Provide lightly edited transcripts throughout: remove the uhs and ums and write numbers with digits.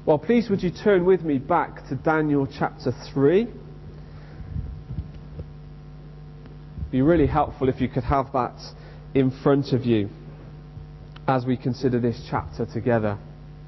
Well, please would you turn with me back to Daniel chapter 3. It'd be really helpful if you could have that in front of you as we consider this chapter together.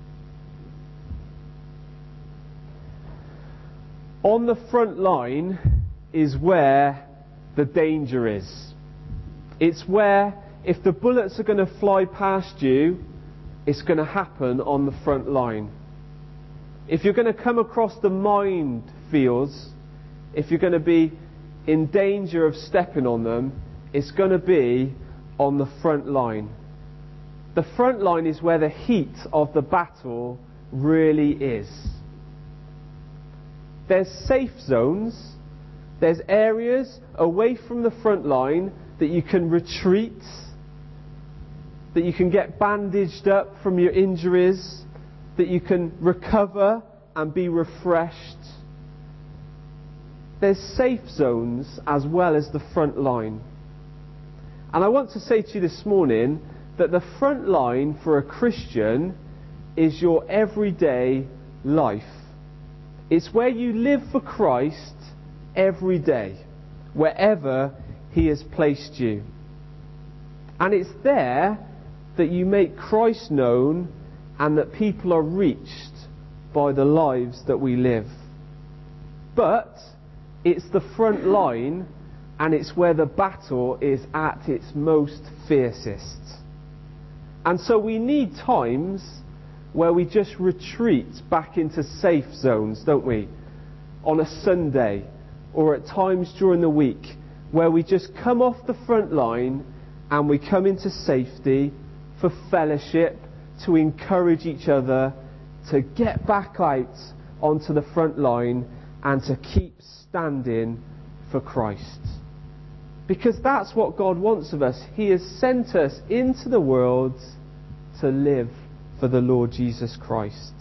On the front line is where the danger is. It's where, if the bullets are going to fly past you, it's going to happen on the front line. If you're going to come across the minefields, if you're going to be in danger of stepping on them, it's going to be on the front line. The front line is where the heat of the battle really is. There's safe zones, there's areas away from the front line that you can retreat, that you can get bandaged up from your injuries, that you can recover and be refreshed. There's safe zones as well as the front line. And I want to say to you this morning that the front line for a Christian is your everyday life. It's where you live for Christ every day, wherever He has placed you. And it's there that you make Christ known and that people are reached by the lives that we live. But it's the front line, and it's where the battle is at its most fiercest. And so we need times where we just retreat back into safe zones, don't we? On a Sunday, or at times during the week, where we just come off the front line and we come into safety for fellowship, to encourage each other, to get back out onto the front line and to keep standing for Christ. Because that's what God wants of us. He has sent us into the world to live for the Lord Jesus Christ.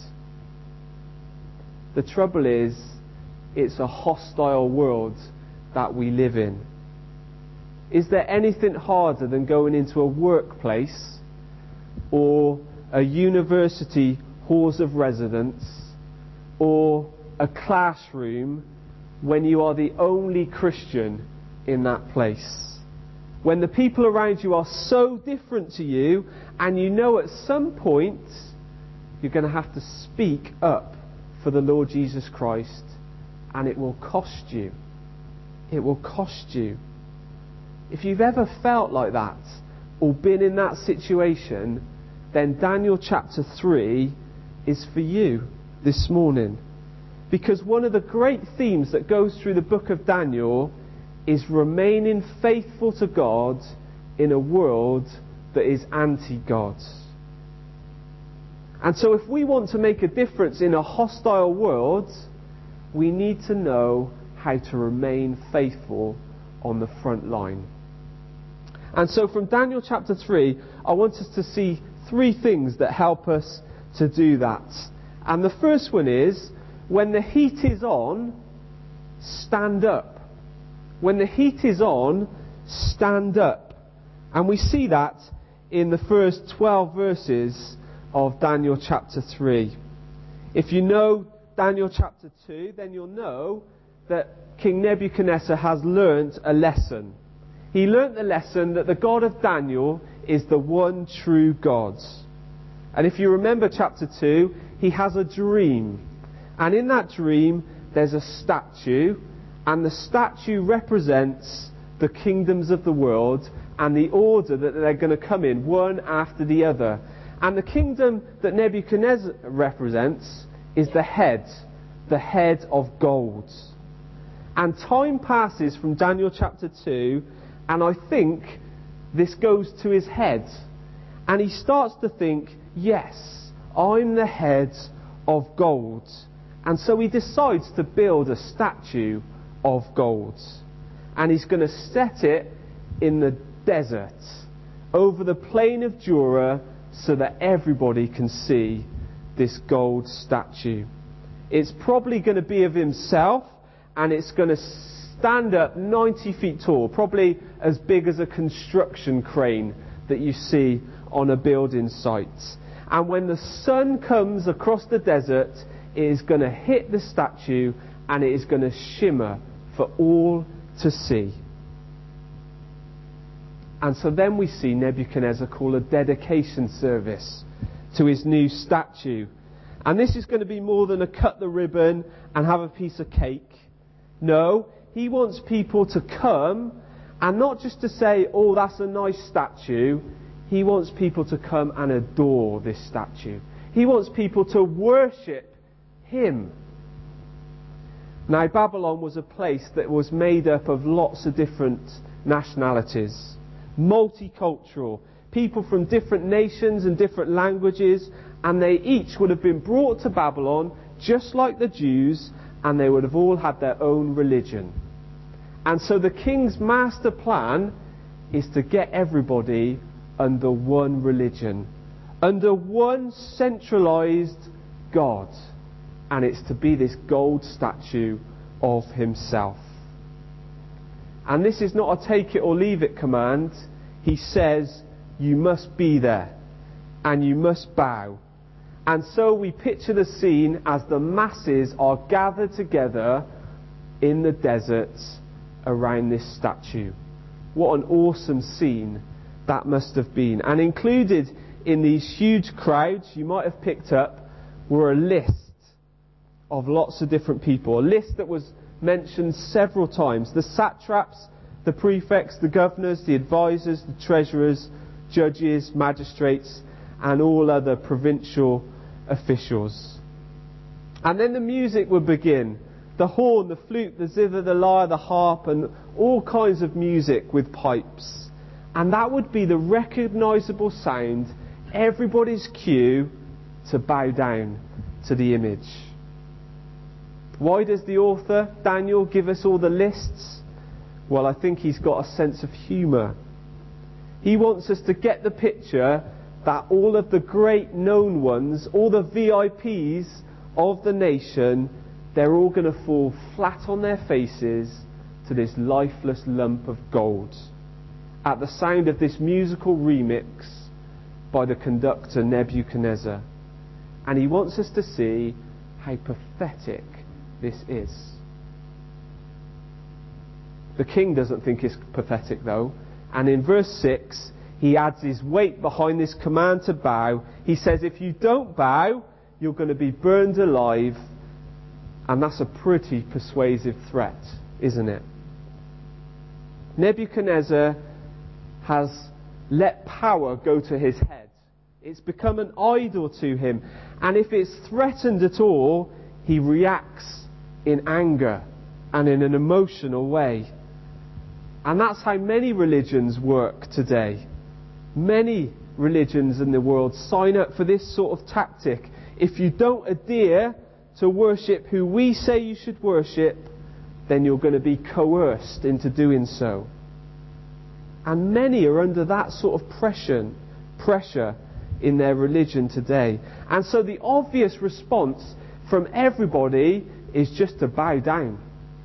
The trouble is, it's a hostile world that we live in. Is there anything harder than going into a workplace or a university halls of residence or a classroom when you are the only Christian in that place? When the people around you are so different to you, and you know at some point you're going to have to speak up for the Lord Jesus Christ, and it will cost you. It will cost you. If you've ever felt like that or been in that situation, then Daniel chapter 3 is for you this morning. Because one of the great themes that goes through the book of Daniel is remaining faithful to God in a world that is anti-God. And so if we want to make a difference in a hostile world, we need to know how to remain faithful on the front line. And so from Daniel chapter 3, I want us to see three things that help us to do that. And the first one is, when the heat is on, stand up. When the heat is on, stand up. And we see that in the first 12 verses of Daniel chapter 3. If you know Daniel chapter 2, then you'll know that King Nebuchadnezzar has learnt a lesson. He learnt the lesson that the God of Daniel is the one true God. And if you remember chapter 2, he has a dream. And in that dream, there's a statue. And the statue represents the kingdoms of the world and the order that they're going to come in, one after the other. And the kingdom that Nebuchadnezzar represents is the head of gold. And time passes from Daniel chapter 2, and I think this goes to his head. And he starts to think, yes, I'm the head of gold. And so he decides to build a statue of gold. And he's going to set it in the desert, over the plain of Dura, so that everybody can see this gold statue. It's probably going to be of himself, and it's going to stand up 90 feet tall, probably as big as a construction crane that you see on a building site. And when the sun comes across the desert, it is going to hit the statue and it is going to shimmer for all to see. And so then we see Nebuchadnezzar call a dedication service to his new statue. And this is going to be more than a cut the ribbon and have a piece of cake. No, he wants people to come, and not just to say, oh, that's a nice statue. He wants people to come and adore this statue. He wants people to worship him. Now, Babylon was a place that was made up of lots of different nationalities, multicultural, people from different nations and different languages, and they each would have been brought to Babylon just like the Jews, and they would have all had their own religion. And so the king's master plan is to get everybody under one religion, under one centralized God, and it's to be this gold statue of himself. And this is not a take it or leave it command. He says you must be there and you must bow. And so we picture the scene as the masses are gathered together in the deserts around this statue. What an awesome scene that must have been. And included in these huge crowds, you might have picked up, were a list of lots of different people. A list that was mentioned several times. The satraps, the prefects, the governors, the advisors, the treasurers, judges, magistrates, and all other provincial officials. And then the music would begin. The horn, the flute, the zither, the lyre, the harp, and all kinds of music with pipes. And that would be the recognisable sound, everybody's cue to bow down to the image. Why does the author, Daniel, give us all the lists? Well, I think he's got a sense of humour. He wants us to get the picture that all of the great known ones, all the VIPs of the nation, they're all going to fall flat on their faces to this lifeless lump of gold at the sound of this musical remix by the conductor Nebuchadnezzar. And he wants us to see how pathetic this is. The king doesn't think it's pathetic though, and in verse 6 he adds his weight behind this command to bow. He says if you don't bow, you're going to be burned alive. And that's a pretty persuasive threat, isn't it? Nebuchadnezzar has let power go to his head. It's become an idol to him. And if it's threatened at all, he reacts in anger and in an emotional way. And that's how many religions work today. Many religions in the world sign up for this sort of tactic. If you don't adhere to worship who we say you should worship, then you're going to be coerced into doing so. And many are under that sort of pressure in their religion today. And so the obvious response from everybody is just to bow down.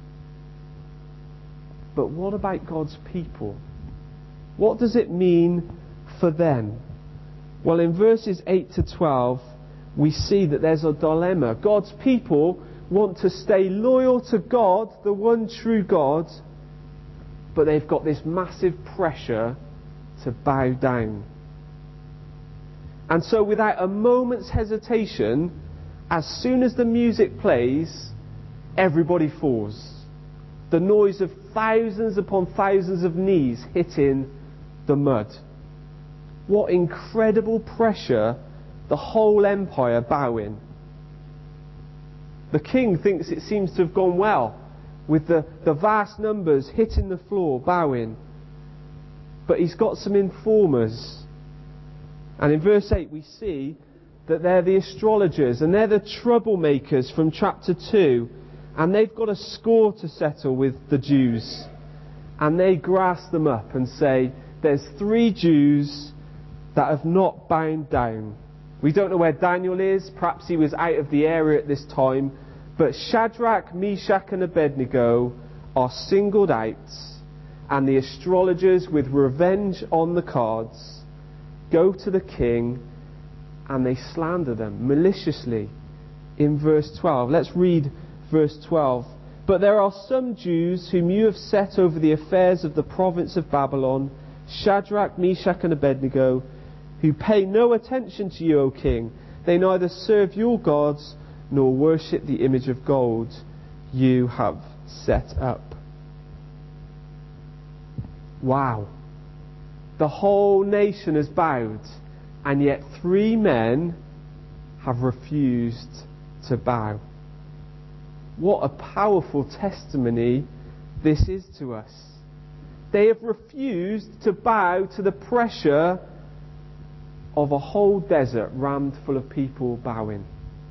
But what about God's people? What does it mean for them? Well, in verses 8 to 12, we see that there's a dilemma. God's people want to stay loyal to God, the one true God, but they've got this massive pressure to bow down. And so without a moment's hesitation, as soon as the music plays, everybody falls. The noise of thousands upon thousands of knees hitting the mud. What incredible pressure, the whole empire bowing. The king thinks it seems to have gone well, with the vast numbers hitting the floor, bowing. But he's got some informers. And in verse 8 we see that they're the astrologers, and they're the troublemakers from chapter 2. And they've got a score to settle with the Jews. And they grass them up and say, there's 3 Jews that have not bowed down. We don't know where Daniel is. Perhaps he was out of the area at this time. But Shadrach, Meshach and Abednego are singled out. And the astrologers, with revenge on the cards, go to the king and they slander them maliciously. In verse 12, let's read verse 12. But there are some Jews whom you have set over the affairs of the province of Babylon, Shadrach, Meshach and Abednego, who pay no attention to you, O king. They neither serve your gods nor worship the image of gold you have set up. Wow. The whole nation has bowed, and yet 3 men have refused to bow. What a powerful testimony this is to us. They have refused to bow to the pressure of a whole desert rammed full of people bowing.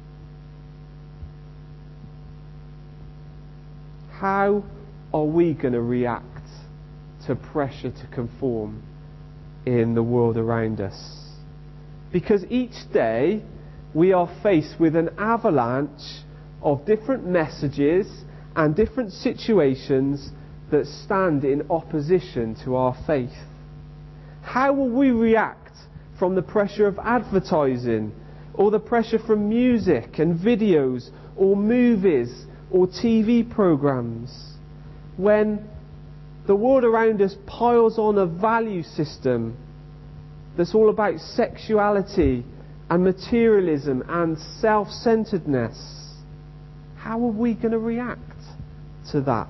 How are we going to react to pressure to conform in the world around us? Because each day we are faced with an avalanche of different messages and different situations that stand in opposition to our faith. How will we react from the pressure of advertising, or the pressure from music and videos, or movies, or TV programs, when the world around us piles on a value system that's all about sexuality and materialism and self-centeredness? How are we going to react to that?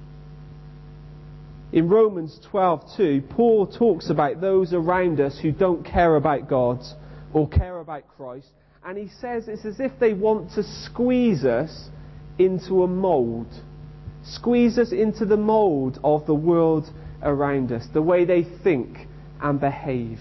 In Romans 12:2, Paul talks about those around us who don't care about God or care about Christ, and he says it's as if they want to squeeze us into a mould. Squeeze us into the mould of the world around us, the way they think and behave.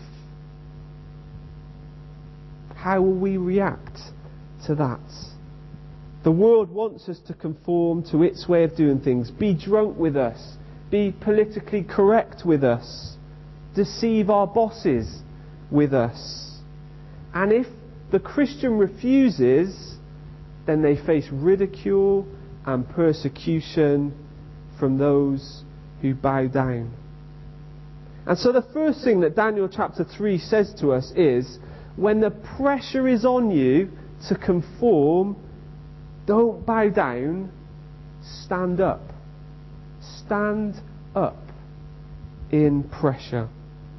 How will we react to that? The world wants us to conform to its way of doing things, be drunk with us, be politically correct with us, deceive our bosses with us. And if the Christian refuses, then they face ridicule and persecution from those who bow down. And so the first thing that Daniel chapter 3 says to us is, when the pressure is on you to conform, don't bow down, stand up. Stand up in pressure.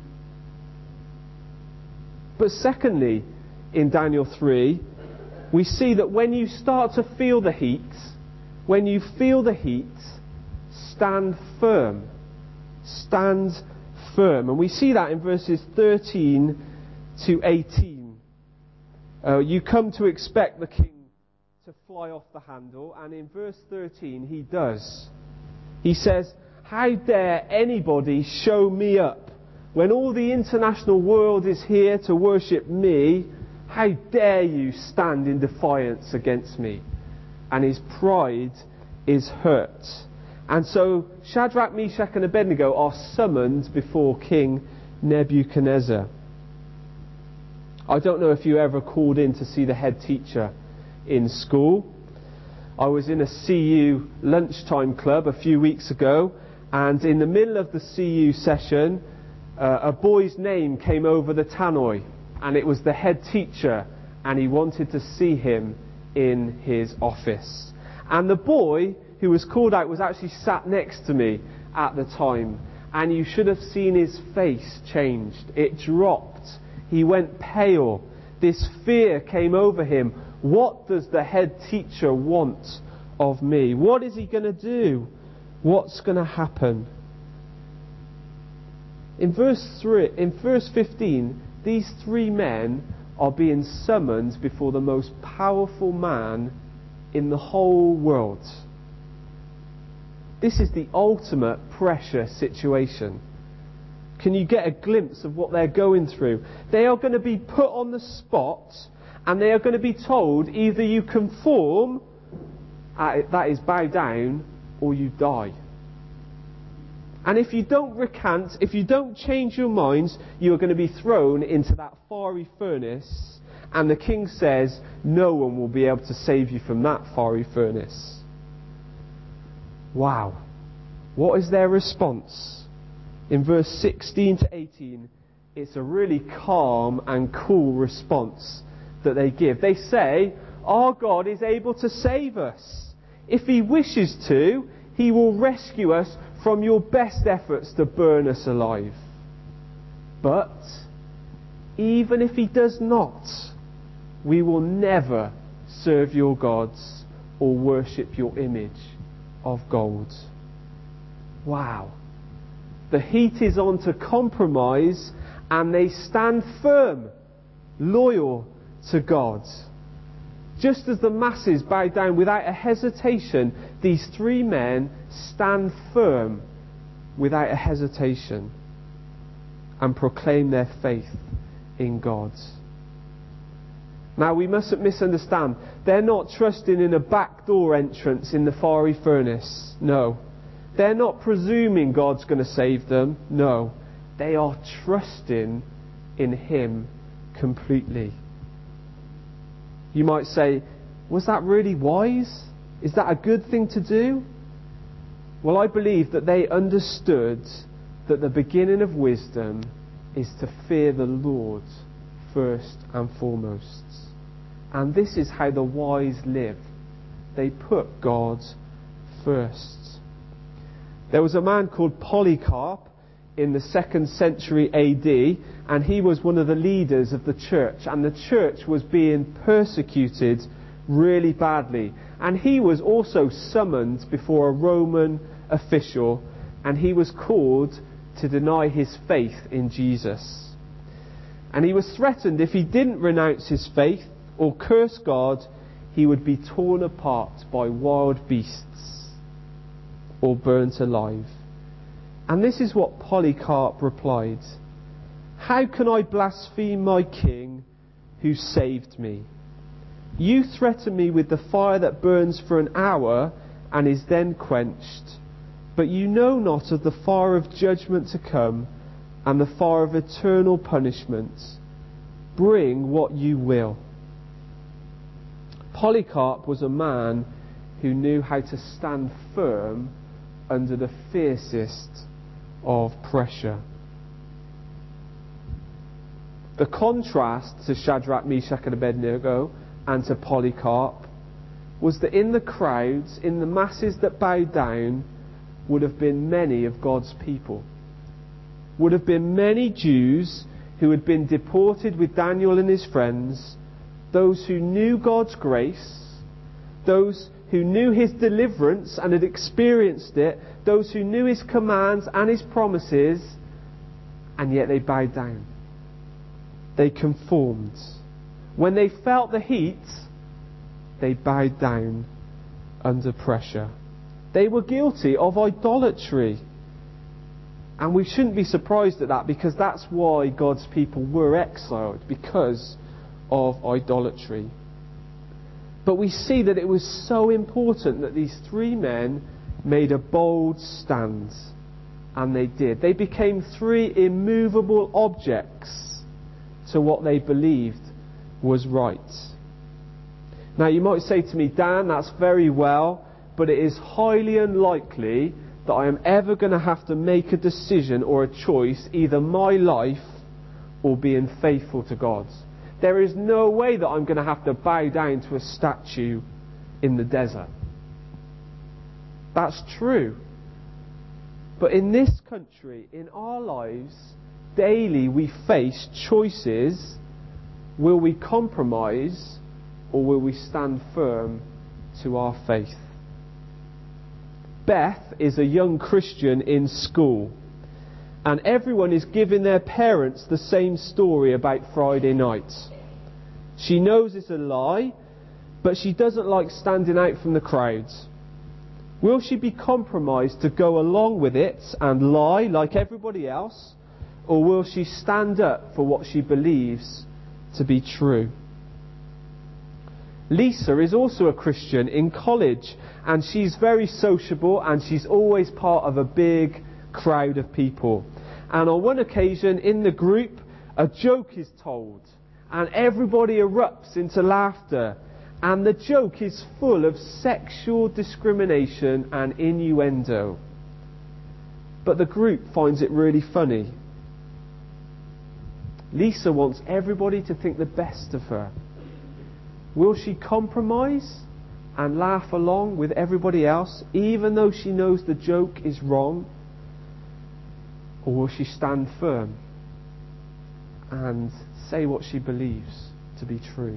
But secondly, in Daniel 3, we see that when you start to feel the heat, stand firm. Stand firm. And we see that in verses 13 to 18. You come to expect the king to fly off the handle, and in verse 13 he does. He says, "How dare anybody show me up? When all the international world is here to worship me, how dare you stand in defiance against me?" And his pride is hurt. And so Shadrach, Meshach and Abednego are summoned before King Nebuchadnezzar. I don't know if you ever called in to see the head teacher in school. I was in a CU lunchtime club a few weeks ago, and in the middle of the CU session, a boy's name came over the tannoy, and it was the head teacher, and he wanted to see him in his office. And the boy who was called out was actually sat next to me at the time, and you should have seen his face changed. It dropped. He went pale. This fear came over him. What does the head teacher want of me? What is he going to do? What's going to happen? In verse 15, these 3 men are being summoned before the most powerful man in the whole world. This is the ultimate pressure situation. Can you get a glimpse of what they're going through? They are going to be put on the spot, and they are going to be told, either you conform, that is bow down, or you die. And if you don't recant, if you don't change your minds, you are going to be thrown into that fiery furnace. And the king says, no one will be able to save you from that fiery furnace. Wow. What is their response? In verse 16 to 18, it's a really calm and cool response that they give. They say, our God is able to save us. If He wishes to, He will rescue us from your best efforts to burn us alive. But even if He does not, we will never serve your gods or worship your image of gold. Wow. The heat is on to compromise, and they stand firm, loyal to God. Just as the masses bow down without a hesitation, these three men stand firm without a hesitation and proclaim their faith in God. Now, we mustn't misunderstand. They're not trusting in a backdoor entrance in the fiery furnace. No. They're not presuming God's going to save them. No. They are trusting in Him completely. You might say, was that really wise? Is that a good thing to do? Well, I believe that they understood that the beginning of wisdom is to fear the Lord first and foremost. And this is how the wise live. They put God first. There was a man called Polycarp in the 2nd century AD, and he was one of the leaders of the church, and the church was being persecuted really badly. And he was also summoned before a Roman official, and he was called to deny his faith in Jesus. And he was threatened if he didn't renounce his faith or curse God, he would be torn apart by wild beasts or burnt alive. And this is what Polycarp replied: how can I blaspheme my King who saved me? You threaten me with the fire that burns for an hour and is then quenched, but you know not of the fire of judgment to come and the fire of eternal punishment. Bring what you will. Polycarp was a man who knew how to stand firm under the fiercest of pressure. The contrast to Shadrach, Meshach and Abednego and to Polycarp was that in the crowds, in the masses that bowed down, would have been many of God's people. Would have been many Jews who had been deported with Daniel and his friends, those who knew God's grace, those who knew His deliverance and had experienced it, those who knew His commands and His promises, and yet they bowed down. They conformed. When they felt the heat, they bowed down under pressure. They were guilty of idolatry. And we shouldn't be surprised at that, because that's why God's people were exiled, because of idolatry. But we see that it was so important that these three men made a bold stand. And they did. They became three immovable objects to what they believed was right. Now you might say to me, Dan, that's very well, but it is highly unlikely that I am ever going to have to make a decision or a choice, either my life or being faithful to God. There is no way that I'm going to have to bow down to a statue in the desert. That's true. But in this country, in our lives, daily we face choices. Will we compromise, or will we stand firm to our faith? Beth is a young Christian in school, and everyone is giving their parents the same story about Friday night. She knows it's a lie, but she doesn't like standing out from the crowds. Will she be compromised to go along with it and lie like everybody else, or will she stand up for what she believes to be true? Lisa is also a Christian in college, and she's very sociable, and she's always part of a big crowd of people. And on one occasion in the group, a joke is told, and everybody erupts into laughter, and the joke is full of sexual discrimination and innuendo. But the group finds it really funny. Lisa wants everybody to think the best of her. Will she compromise and laugh along with everybody else, even though she knows the joke is wrong? Or will she stand firm and say what she believes to be true?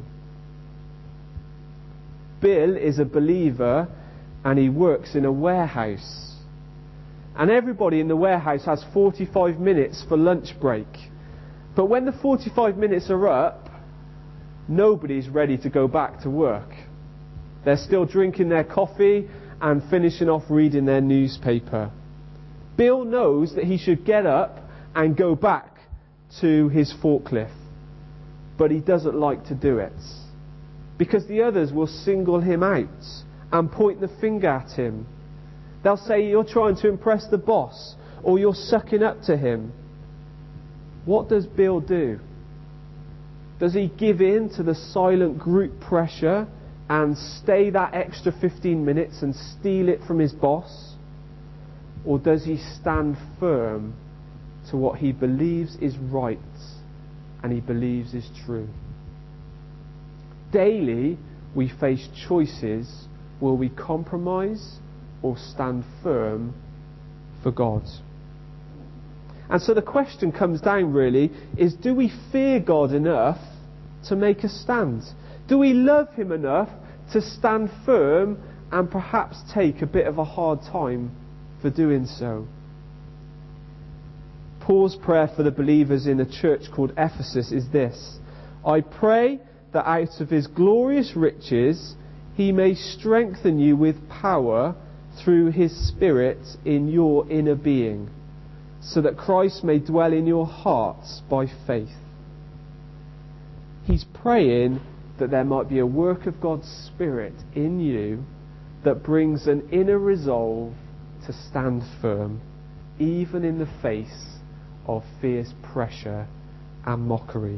Bill is a believer and he works in a warehouse. And everybody in the warehouse has 45 minutes for lunch break. But when the 45 minutes are up, nobody's ready to go back to work. They're still drinking their coffee and finishing off reading their newspaper. Bill knows that he should get up and go back to his forklift, but he doesn't like to do it because the others will single him out and point the finger at him. They'll say you're trying to impress the boss or you're sucking up to him. What does Bill do? Does he give in to the silent group pressure and stay that extra 15 minutes and steal it from his boss? Or does he stand firm to what he believes is right and he believes is true? Daily we face choices. Will we compromise or stand firm for God? And so the question comes down really is, do we fear God enough to make a stand? Do we love Him enough to stand firm and perhaps take a bit of a hard time for doing so? Paul's prayer for the believers in a church called Ephesus is this: I pray that out of His glorious riches He may strengthen you with power through His Spirit in your inner being, so that Christ may dwell in your hearts by faith. He's praying that there might be a work of God's Spirit in you that brings an inner resolve to stand firm, even in the face of fierce pressure and mockery.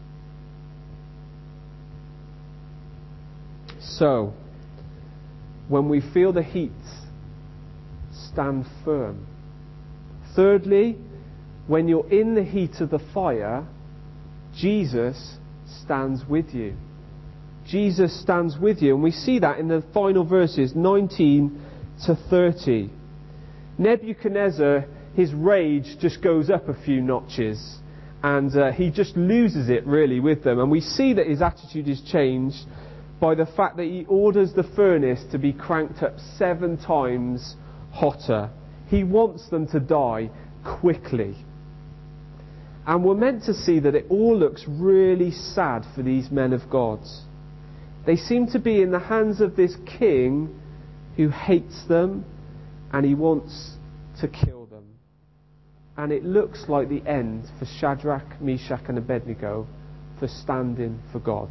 So, when we feel the heat, stand firm. Thirdly, when you're in the heat of the fire, Jesus stands with you. Jesus stands with you, and we see that in the final verses 19 to 30. Nebuchadnezzar, his rage just goes up a few notches, and he just loses it really with them. And we see that his attitude is changed by the fact that he orders the furnace to be cranked up 7 times hotter. He wants them to die quickly. And we're meant to see that it all looks really sad for these men of God. They seem to be in the hands of this king who hates them and he wants to kill them. And it looks like the end for Shadrach, Meshach and Abednego for standing for God.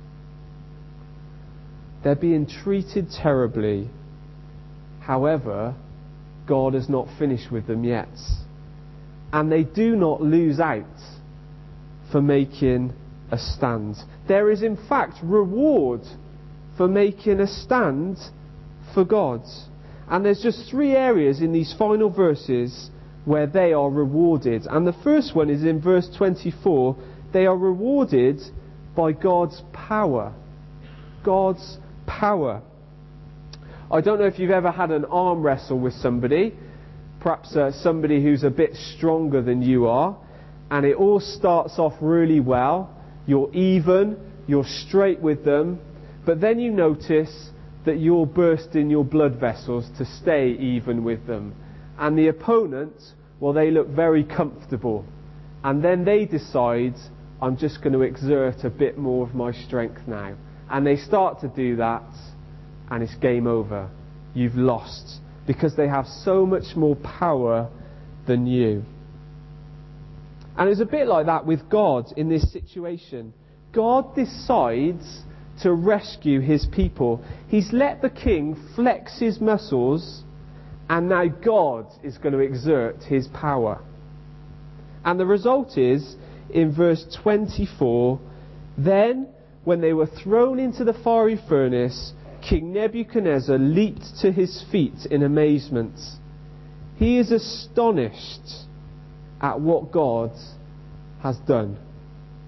They're being treated terribly. However, God has not finished with them yet. And they do not lose out for making a stand. There is in fact reward for making a stand for God. And there's just 3 areas in these final verses where they are rewarded. And the first one is in verse 24. They are rewarded by God's power. God's power. I don't know if you've ever had an arm wrestle with somebody, perhaps somebody who's a bit stronger than you are, and it all starts off really well. You're even, you're straight with them, but then you notice that you're bursting your blood vessels to stay even with them. And the opponent, well, they look very comfortable. And then they decide, I'm just going to exert a bit more of my strength now. And they start to do that, and it's game over. You've lost, because they have so much more power than you. And it's a bit like that with God in this situation. God decides to rescue His people. He's let the king flex his muscles, and now God is going to exert His power. And the result is, in verse 24, then when they were thrown into the fiery furnace, King Nebuchadnezzar leaped to his feet in amazement. He is astonished at what God has done.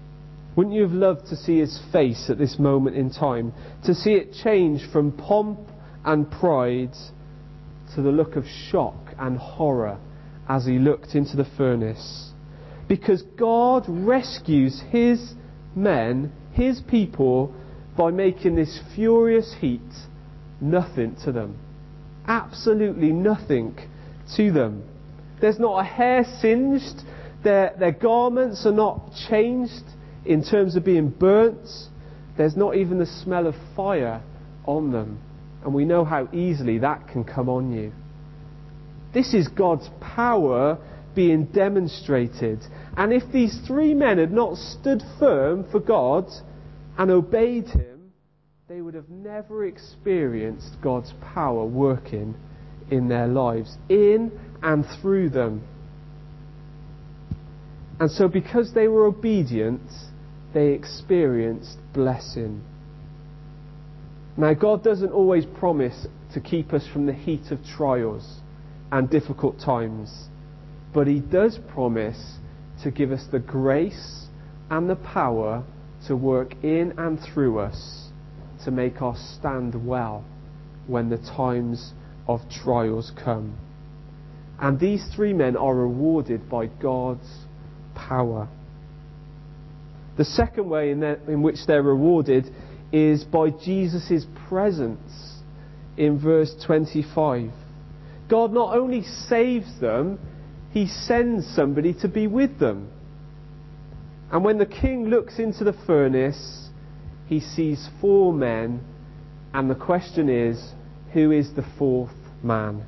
Wouldn't you have loved to see his face at this moment in time? To see it change from pomp and pride to the look of shock and horror as he looked into the furnace. Because God rescues his men, his people, by making this furious heat nothing to them. Absolutely nothing to them. There's not a hair singed. Their garments are not changed in terms of being burnt. There's not even the smell of fire on them. And we know how easily that can come on you. This is God's power being demonstrated. And if these three men had not stood firm for God and obeyed him, they would have never experienced God's power working in their lives, in and through them. And so because they were obedient, they experienced blessing. Now, God doesn't always promise to keep us from the heat of trials and difficult times, but he does promise to give us the grace and the power to work in and through us to make us stand well when the times of trials come. And these three men are rewarded by God's power. The second way in which they're rewarded is by Jesus' presence in verse 25. God not only saves them, he sends somebody to be with them. And when the king looks into the furnace, he sees four men, and the question is, who is the fourth man?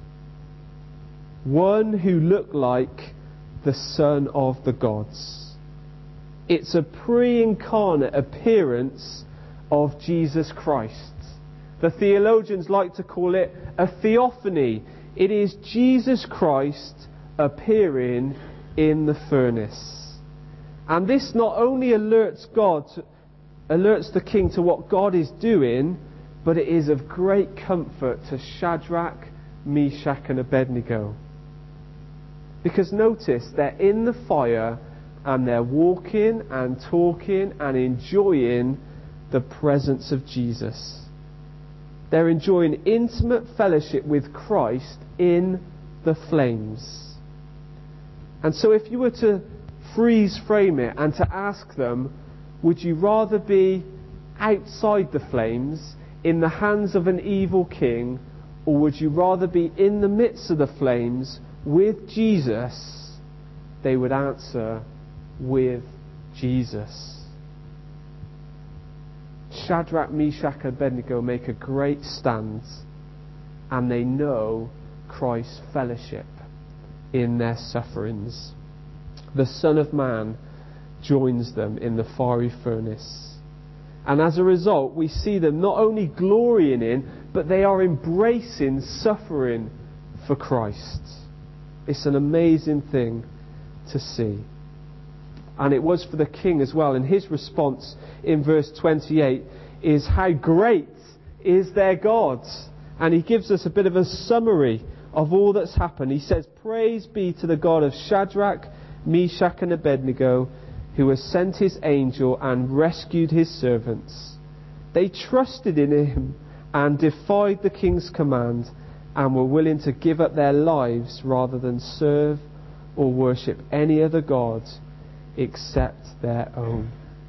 One who looked like the Son of the gods. It's a pre-incarnate appearance of Jesus Christ. The theologians like to call it a theophany. It is Jesus Christ appearing in the furnace. And this not only alerts the king to what God is doing, but it is of great comfort to Shadrach, Meshach and Abednego. Because notice, they're in the fire and they're walking and talking and enjoying the presence of Jesus. They're enjoying intimate fellowship with Christ in the flames. And so if you were to freeze frame it and to ask them, would you rather be outside the flames in the hands of an evil king, or would you rather be in the midst of the flames with Jesus? They would answer, with Jesus. Shadrach, Meshach and Abednego make a great stand, and they know Christ's fellowship in their sufferings. The Son of Man joins them in the fiery furnace. And as a result, we see them not only glorying in, but they are embracing suffering for Christ. It's an amazing thing to see. And it was for the king as well. And his response in verse 28 is, how great is their God? And he gives us a bit of a summary of all that's happened. He says, praise be to the God of Shadrach, Meshach and Abednego, who has sent his angel and rescued his servants. They trusted in him and defied the king's command and were willing to give up their lives rather than serve or worship any other god except their own.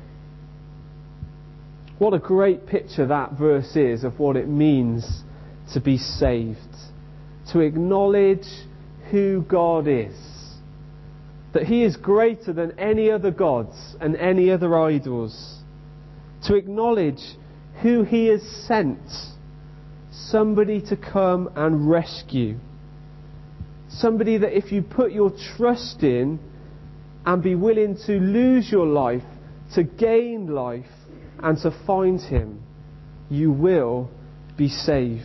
What a great picture that verse is of what it means to be saved. To acknowledge who God is. That he is greater than any other gods and any other idols. To acknowledge who he has sent. Somebody to come and rescue. Somebody that if you put your trust in and be willing to lose your life, to gain life and to find him, you will be saved.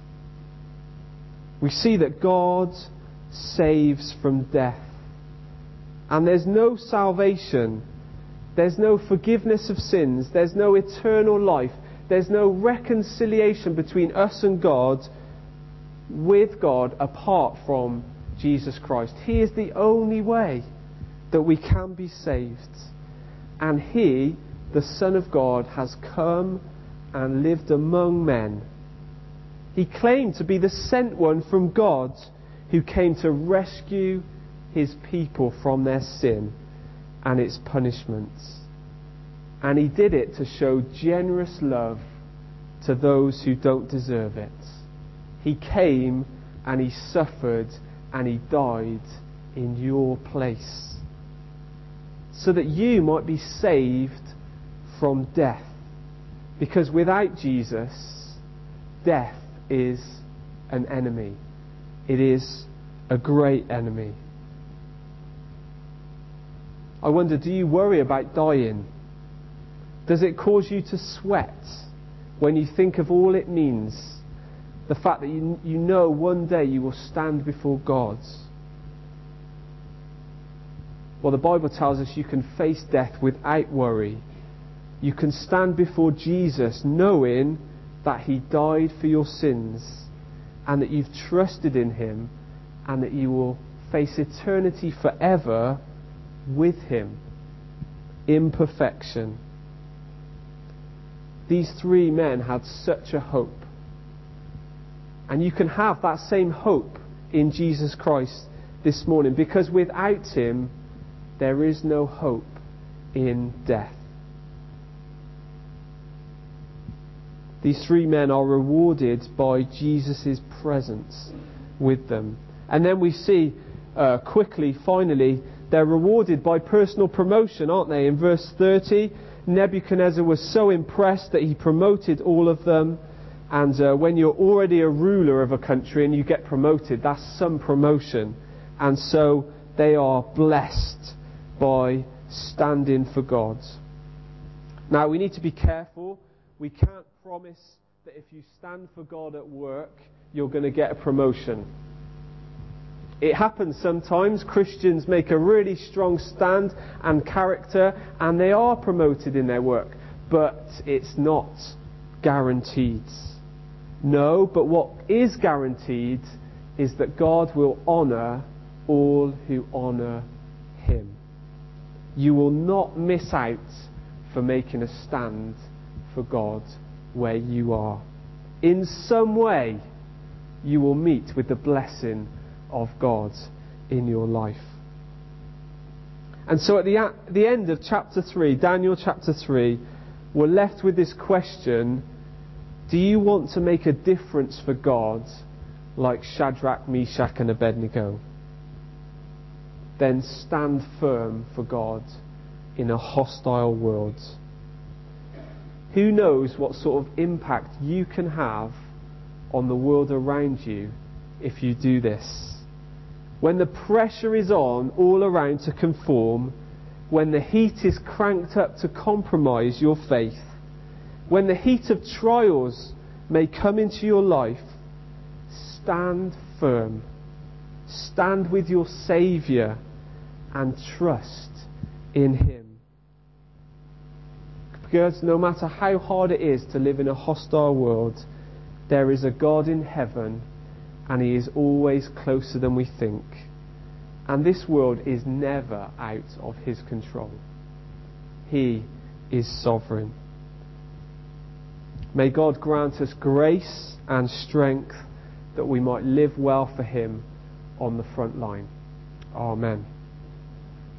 We see that God saves from death. And there's no salvation, there's no forgiveness of sins, there's no eternal life, there's no reconciliation between us and God, with God, apart from Jesus Christ. He is the only way that we can be saved. And he, the Son of God, has come and lived among men. He claimed to be the sent one from God who came to rescue his people from their sin and its punishments. And he did it to show generous love to those who don't deserve it. He came and he suffered and he died in your place, so that you might be saved from death. Because without Jesus, death is an enemy. It is a great enemy. I wonder, do you worry about dying? Does it cause you to sweat when you think of all it means? The fact that you know one day you will stand before God. Well, the Bible tells us you can face death without worry. You can stand before Jesus knowing that he died for your sins and that you've trusted in him and that you will face eternity forever with him in perfection. These three men had such a hope. And you can have that same hope in Jesus Christ this morning, because without him there is no hope in death. These three men are rewarded by Jesus' presence with them. And then we see finally, they're rewarded by personal promotion, aren't they? In verse 30, Nebuchadnezzar was so impressed that he promoted all of them. And when you're already a ruler of a country and you get promoted, that's some promotion. And so they are blessed by standing for God. Now, we need to be careful. We can't promise that if you stand for God at work, you're going to get a promotion. It happens sometimes. Christians make a really strong stand and character, and they are promoted in their work. But it's not guaranteed. No, but what is guaranteed is that God will honour all who honour him. You will not miss out for making a stand for God where you are. In some way, you will meet with the blessing of God in your life. And so at the end of chapter 3, Daniel chapter 3, we're left with this question: do you want to make a difference for God like Shadrach, Meshach and Abednego? Then stand firm for God in a hostile world. Who knows what sort of impact you can have on the world around you if you do this? When the pressure is on all around to conform, when the heat is cranked up to compromise your faith, when the heat of trials may come into your life, stand firm. Stand with your Saviour and trust in him. Because no matter how hard it is to live in a hostile world, there is a God in heaven, and he is always closer than we think. And this world is never out of his control. He is sovereign. May God grant us grace and strength that we might live well for him on the front line. Amen.